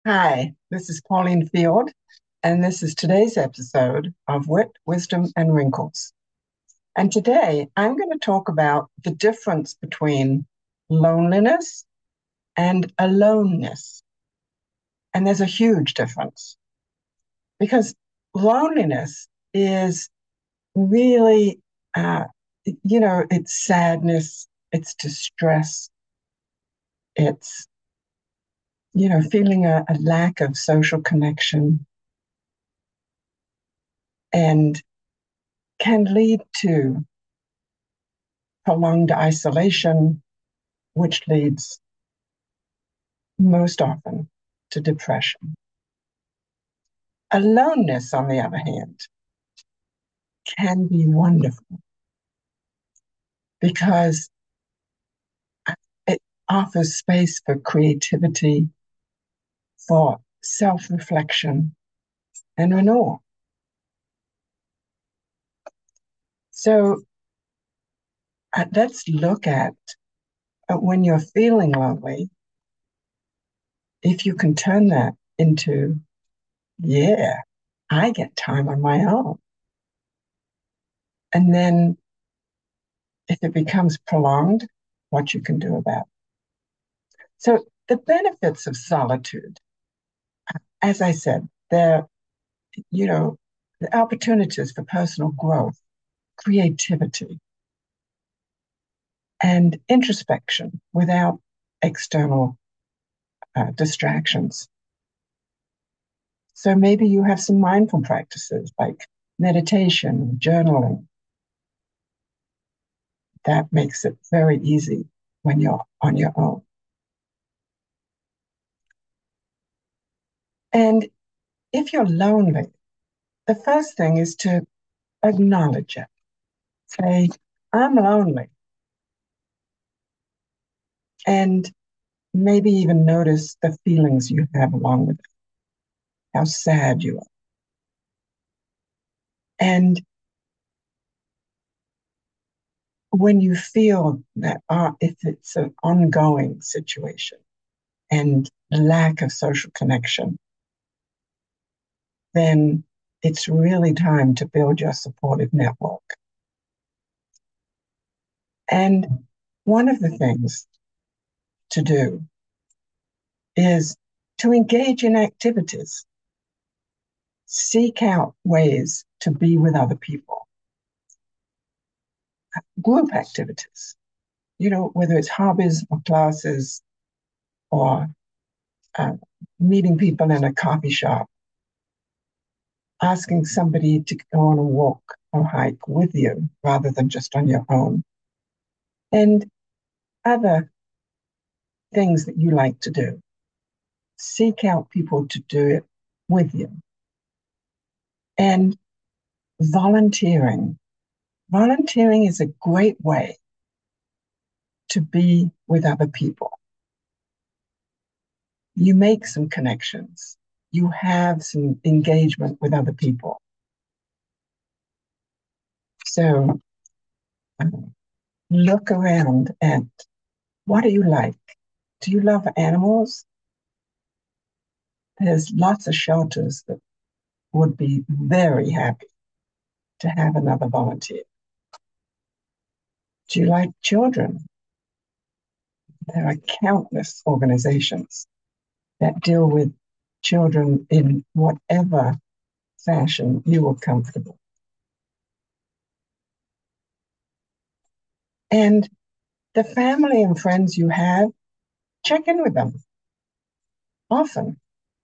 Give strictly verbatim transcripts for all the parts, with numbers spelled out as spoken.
Hi, this is Pauline Field, and this is today's episode of Wit, Wisdom, and Wrinkles. And today I'm going to talk about the difference between loneliness and aloneness. And there's a huge difference because loneliness is really, uh, you know, it's sadness, it's distress, it's, you know, feeling a, a lack of social connection and can lead to prolonged isolation, which leads most often to depression. Aloneness, on the other hand, can be wonderful because it offers space for creativity, for self reflection, and renewal. So uh, let's look at uh, when you're feeling lonely, if you can turn that into, yeah, I get time on my own. And then if it becomes prolonged, what you can do about it. So the benefits of solitude, as I said, they're, you know, the opportunities for personal growth, creativity, and introspection without external uh, distractions. So maybe you have some mindful practices like meditation, journaling. That makes it very easy when you're on your own. And if you're lonely, the first thing is to acknowledge it. Say, I'm lonely. And maybe even notice the feelings you have along with it, how sad you are. And when you feel that uh, if it's an ongoing situation and lack of social connection, then it's really time to build your supportive network. And one of the things to do is to engage in activities, seek out ways to be with other people, group activities, you know, whether it's hobbies or classes or uh, meeting people in a coffee shop, asking somebody to go on a walk or hike with you rather than just on your own, and other things that you like to do. Seek out people to do it with you. And volunteering. Volunteering is a great way to be with other people. You make some connections. You have some engagement with other people. So um, look around and what do you like? Do you love animals? There's lots of shelters that would be very happy to have another volunteer. Do you like children? There are countless organizations that deal with children in whatever fashion you are comfortable. And the family and friends you have, check in with them often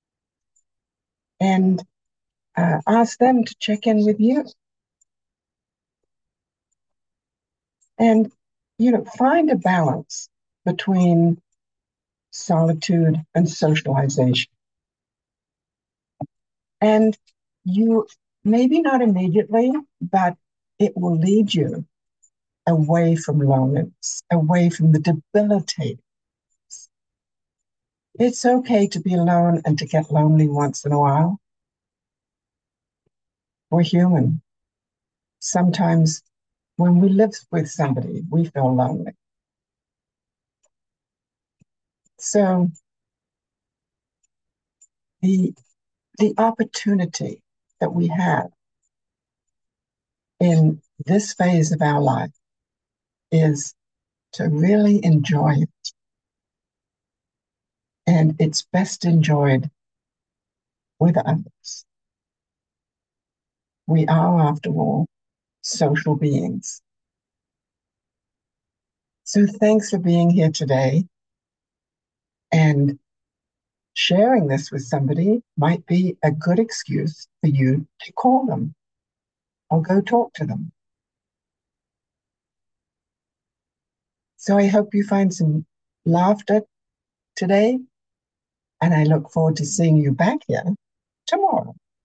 and uh, ask them to check in with you. And, you know, find a balance between solitude and socialization. And you, maybe not immediately, but it will lead you away from loneliness, away from the debilitating. It's okay to be alone and to get lonely once in a while. We're human. Sometimes when we live with somebody, we feel lonely. So the the opportunity that we have in this phase of our life is to really enjoy it. And it's best enjoyed with others. We are, after all, social beings. So thanks for being here today. And sharing this with somebody might be a good excuse for you to call them or go talk to them. So I hope you find some laughter today, and I look forward to seeing you back here tomorrow.